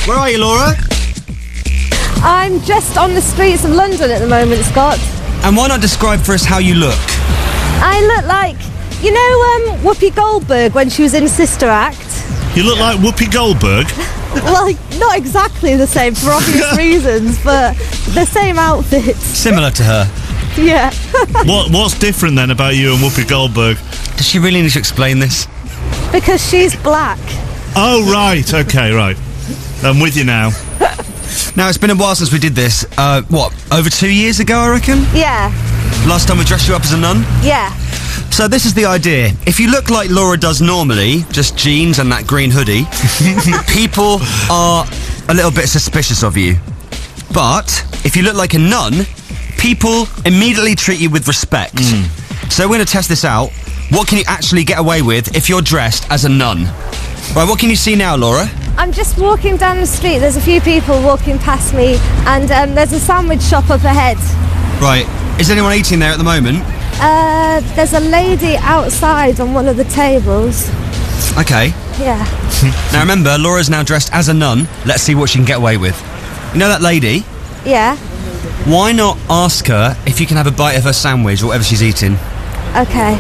Where are you, Laura? I'm just on the streets of London at the moment, Scott. And why not describe for us how you look? I look like, you know, Whoopi Goldberg when she was in Sister Act? You look like Whoopi Goldberg? Well, not exactly the same for obvious reasons, but the same outfit. Similar to her. Yeah. What's different then about you and Whoopi Goldberg? Does she really need to explain this? Because she's black. Oh, right. Okay, right. I'm with you now. Now, it's been a while since we did this. Over 2 years ago, I reckon? Yeah. Last time we dressed you up as a nun? Yeah. So this is the idea. If you look like Laura does normally, just jeans and that green hoodie, people are a little bit suspicious of you. But if you look like a nun, people immediately treat you with respect. So we're going to test this out. What can you actually get away with if you're dressed as a nun? Right, what can you see now, Laura? I'm just walking down the street. There's a few people walking past me, and there's a sandwich shop up ahead. Right. Is anyone eating there at the moment? There's a lady outside on one of the tables. Okay. Yeah. Now remember, Laura's now dressed as a nun. Let's see what she can get away with. You know that lady? Yeah. Why not ask her if you can have a bite of her sandwich or whatever she's eating? Okay.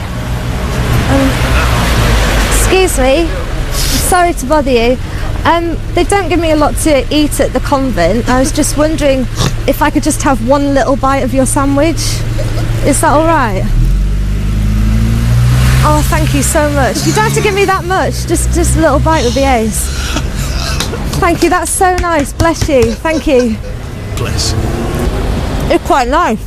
Excuse me. Sorry to bother you. They don't give me a lot to eat at the convent. I was just wondering if I could just have one little bite of your sandwich. Is that all right? Oh, thank you so much. You don't have to give me that much. Just a little bite would be ace. Thank you. That's so nice. Bless you. Thank you. Bless. It's quite nice.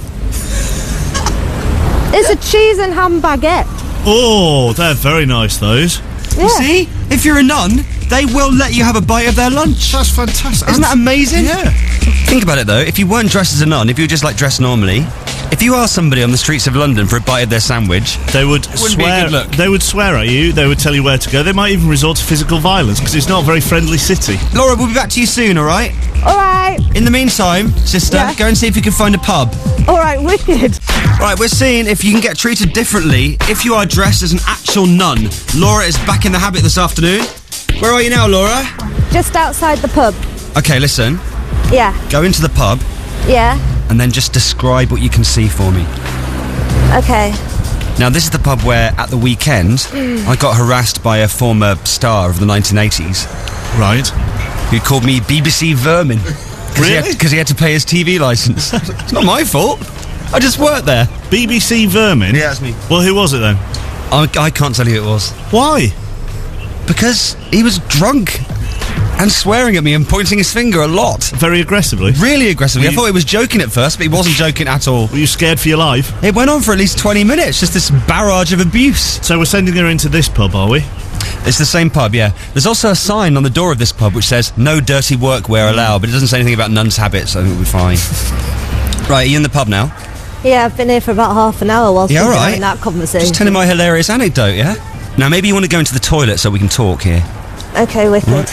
It's a cheese and ham baguette. Oh, they're very nice, those. Yeah. You see? If you're a nun, they will let you have a bite of their lunch. That's fantastic. Isn't that amazing? Yeah. Think about it though, if you weren't dressed as a nun, if you were just like dressed normally, if you asked somebody on the streets of London for a bite of their sandwich, They would wouldn't be a swear. good look. They would swear at you. They would tell you where to go. They might even resort to physical violence because it's not a very friendly city. Laura, we'll be back to you soon, alright? All right. In the meantime, sister, Yeah. go and see if you can find a pub. All right. Wicked. Right, we're seeing if you can get treated differently if you are dressed as an actual nun. Laura is back in the habit this afternoon. Where are you now, Laura? Just outside the pub. Okay, listen. Yeah. Go into the pub Yeah. and then just describe what you can see for me. Okay. Now, this is the pub where, at the weekend, I got harassed by a former star of the 1980s Right. who called me BBC Vermin. Really? Because he had to pay his TV licence. It's not my fault. I just worked there. BBC Vermin? Yeah, that's me. Well, who was it then? I can't tell you who it was. Why? Because he was drunk and swearing at me and pointing his finger a lot. Very aggressively? Really aggressively. Were I thought he was joking at first, but he wasn't joking at all. Were you scared for your life? It went on for at least 20 minutes, just this barrage of abuse. So we're sending her into this pub, are we? It's the same pub, yeah. There's also a sign on the door of this pub which says, no dirty workwear allowed, but it doesn't say anything about nuns' habits, so I think we'll be fine. Right, are you in the pub now? Yeah, I've been here for about half an hour whilst Yeah, we've been all right. having that conversation. Just telling my hilarious anecdote, yeah? Now, maybe you want to go into the toilet so we can talk here. Okay, wicked.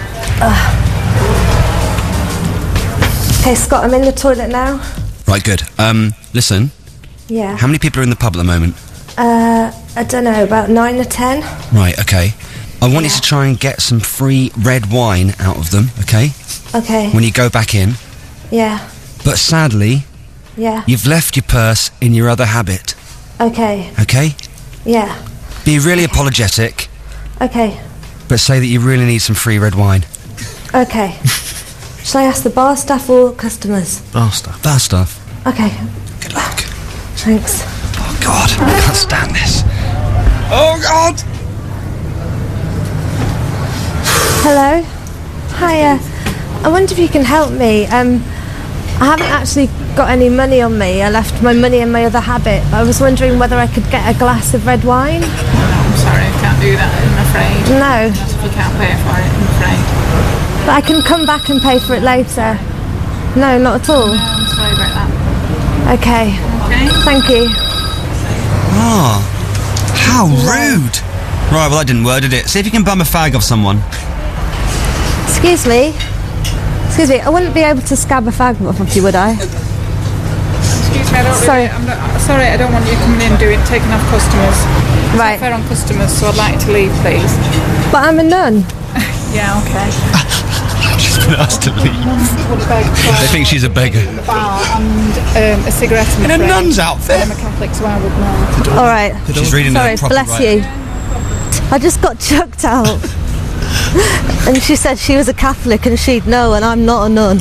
Okay, Scott, I'm in the toilet now. Right, good. Listen, Yeah. how many people are in the pub at the moment? I don't know, about 9 or 10. Right, okay. I want you to try and get some free red wine out of them, okay? Okay. When you go back in. Yeah. But sadly, Yeah. you've left your purse in your other habit, Okay. okay? Yeah. Be really apologetic, Okay. but say that you really need some free red wine. Okay. Shall I ask the bar staff or customers? Bar staff. That stuff. Okay. Good luck. Thanks. Oh, God, I can't stand this. Oh, God! Hello? Hiya. I wonder if you can help me. I haven't actually got any money on me. I left my money in my other habit. I was wondering whether I could get a glass of red wine. I'm sorry, I can't do that, I'm afraid. No, Not if you can't pay for it, I'm afraid. but I can come back and pay for it later. No, not at all. No, I'm sorry about that. Okay. Okay? Thank you. Oh, how rude. Right, well, that didn't work, did it? See if you can bum a fag off someone. Excuse me. Excuse me, I wouldn't be able to scab a fag off of you, would I? Excuse me, I don't Sorry. really, I'm not, sorry, I don't want you coming in doing, taking off customers. It's Right. not fair on customers, so I'd like you to leave, please. But I'm a nun. Yeah, okay. asked to leave. would beg for They think she's a beggar. a bar and a cigarette In a nun's outfit. I'm a Catholic, so I would know. All right. She's reading Sorry, the proper bless writing. you. I just got chucked out. And she said she was a Catholic and she'd know, and I'm not a nun.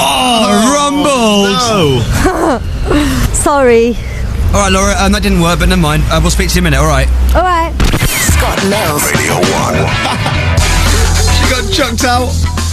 Rumbled! Oh, Sorry. All right, Laura, that didn't work, but never mind. We'll speak to you in a minute, all right? All right. Scott Mills. She got chucked out.